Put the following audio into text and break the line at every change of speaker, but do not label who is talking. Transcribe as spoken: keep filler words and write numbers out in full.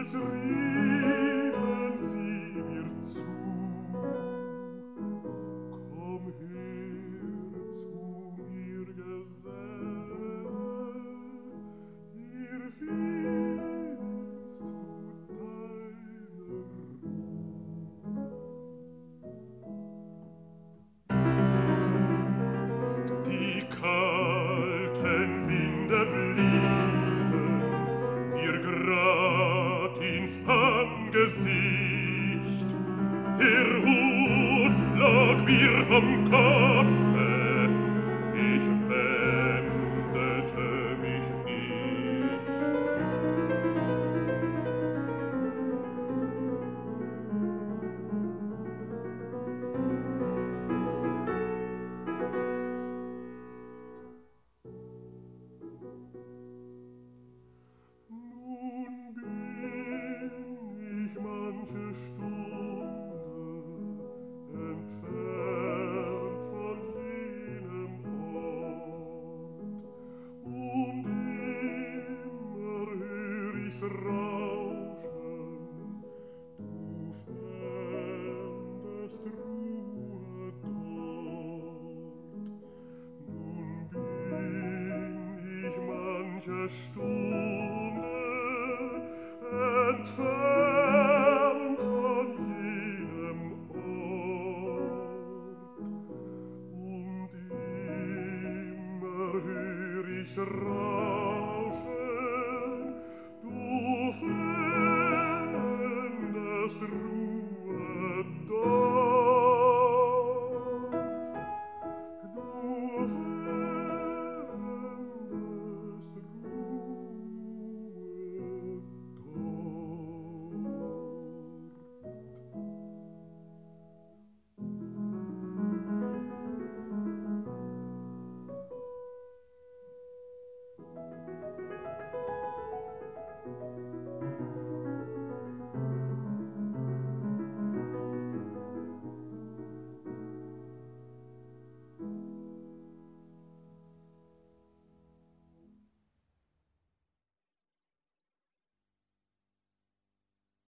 als riefen sie mir zu. Komm her zu mir, Geselle, hier findest du deine Ruh. Die kalten Winde bliesen mir grad ins Angesicht, der Hut flog mir vom Kopfe, ich wendete mich nicht. Nun bin ich manche Stunde entfernt von jenem Ort, und immer hör ich's rauschen, du fändest Ruhe dort. Nun bin ich manche Stunde entfernt von jenem Ort, und immer hör ich's